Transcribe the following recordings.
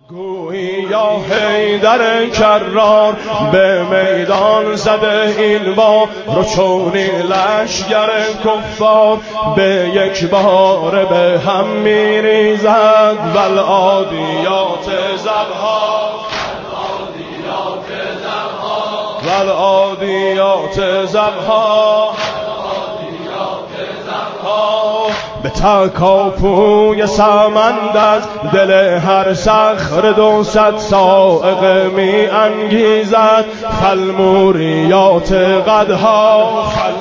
گویی یا حیدر کرار به میدان زده این بار رو چونی لشگر کفار به یک بار به هم میریزد والعادیات ضبحا والعادیات ضبحا به تکاپوی سمند از دل هر صخره 200 صاعقه می انگیزد فالموریات قدها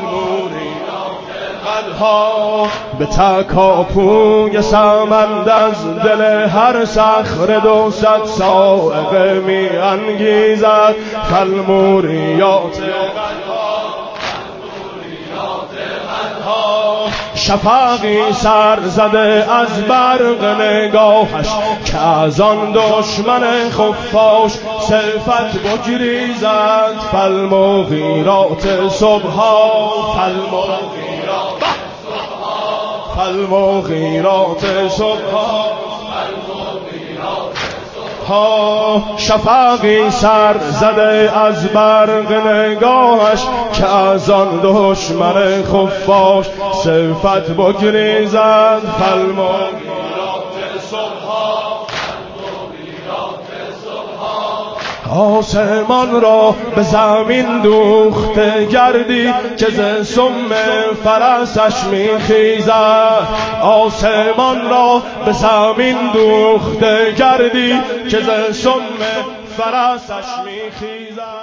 به تکاپوی سمند از دل هر صخره 200 صاعقه می انگیزد فالموریات قدها شفقی سر زده از برق نگاهش که از آن دشمن خفاش صفت بگریزد فالمغیرات صبحا فالمغیرات صبحا شفقی سر زده از برق نگاهش که از آن دشمن خفاش صفت بگریزد فالمغیرات صبحا آسمان را به زمین دوخته گردی که ز سم فرسش میخیزد آسمان را به زمین دوخته گردی که ز سم فرسش میخیزد